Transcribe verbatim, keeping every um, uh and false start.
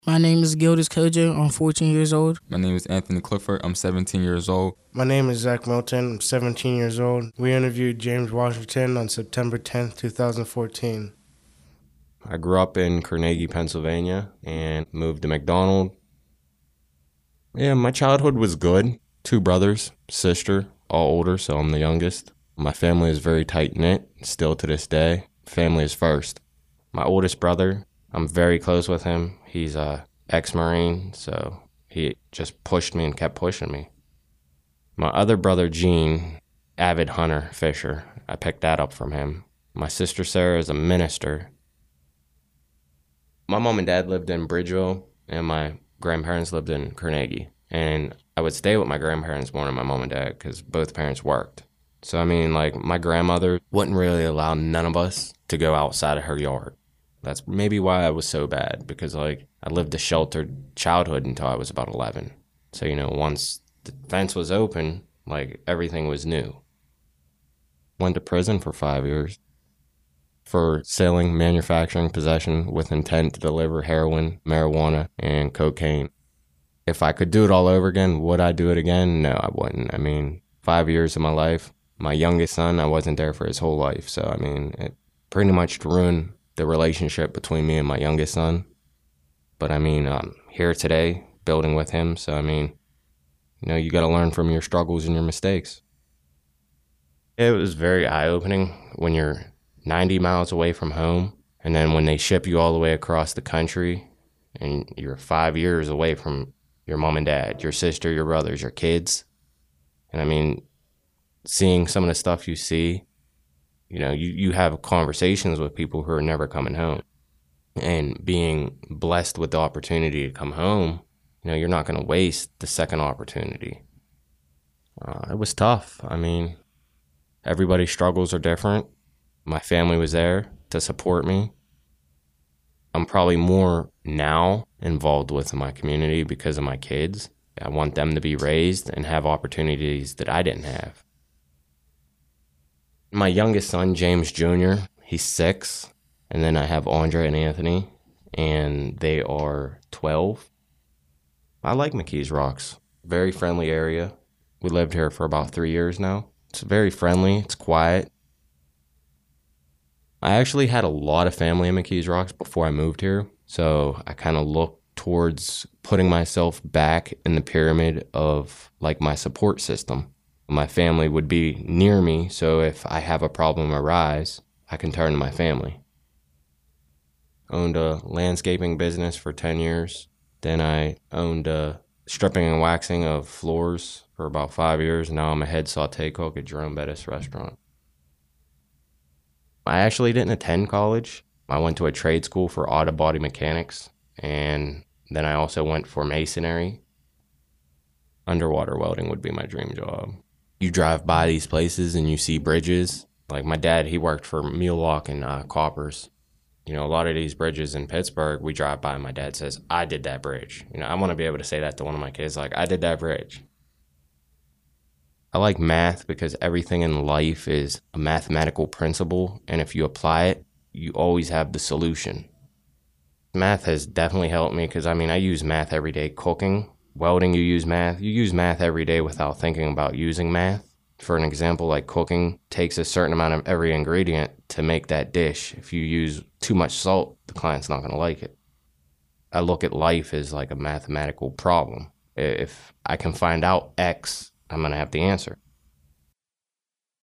My name is Gildis Kojo. I'm fourteen years old. My name is Anthony Clifford. I'm seventeen years old. My name is Zach Milton. I'm seventeen years old. We interviewed James Washington on September tenth, twenty fourteen. I grew up in Carnegie, Pennsylvania, and moved to McDonald. Yeah, my childhood was good. Two brothers, sister, all older, so I'm the youngest. My family is very tight-knit, still to this day. Family is first. My oldest brother, I'm very close with him. He's a ex-Marine, so he just pushed me and kept pushing me. My other brother, Gene, avid hunter, fisher. I picked that up from him. My sister, Sarah, is a minister. My mom and dad lived in Bridgeville, and my grandparents lived in Carnegie. And I would stay with my grandparents more than my mom and dad because both parents worked. So, I mean, like, my grandmother wouldn't really allow none of us to go outside of her yard. That's maybe why I was so bad, because, like, I lived a sheltered childhood until I was about eleven. So, you know, once the fence was open, like, everything was new. Went to prison for five years for selling, manufacturing, possession with intent to deliver heroin, marijuana, and cocaine. If I could do it all over again, would I do it again? No, I wouldn't. I mean, five years of my life. My youngest son, I wasn't there for his whole life. So, I mean, it pretty much ruined the relationship between me and my youngest son. But, I mean, I'm here today, building with him. So, I mean, you know, you got to learn from your struggles and your mistakes. It was very eye-opening when you're ninety miles away from home, and then when they ship you all the way across the country, and you're five years away from your mom and dad, your sister, your brothers, your kids. And I mean, seeing some of the stuff you see, you know, you, you have conversations with people who are never coming home. And being blessed with the opportunity to come home, you know, you're not going to waste the second opportunity. Uh, it was tough. I mean, everybody's struggles are different. My family was there to support me. I'm probably more now involved with my community because of my kids. I want them to be raised and have opportunities that I didn't have. My youngest son, James Junior, he's six. And then I have Andre and Anthony, and they are twelve. I like McKees Rocks. Very friendly area. We lived here for about three years now. It's very friendly. It's quiet. I actually had a lot of family in McKees Rocks before I moved here, so I kind of looked towards putting myself back in the pyramid of, like, my support system. My family would be near me, so if I have a problem arise, I can turn to my family. Owned a landscaping business for ten years. Then I owned a stripping and waxing of floors for about five years. Now I'm a head sauté cook at Jerome Bettis Restaurant. I actually didn't attend college. I went to a trade school for auto body mechanics, and then I also went for masonry. Underwater welding would be my dream job. You drive by these places and you see bridges. Like my dad, he worked for Mulock and uh, Coppers. You know, a lot of these bridges in Pittsburgh, we drive by and my dad says, I did that bridge. You know, I want to be able to say that to one of my kids, like, I did that bridge. I like math because everything in life is a mathematical principle, and if you apply it, you always have the solution. Math has definitely helped me because, I mean, I use math every day cooking. Welding, you use math. You use math every day without thinking about using math. For an example, like cooking takes a certain amount of every ingredient to make that dish. If you use too much salt, the client's not going to like it. I look at life as like a mathematical problem. If I can find out X, I'm going to have the answer.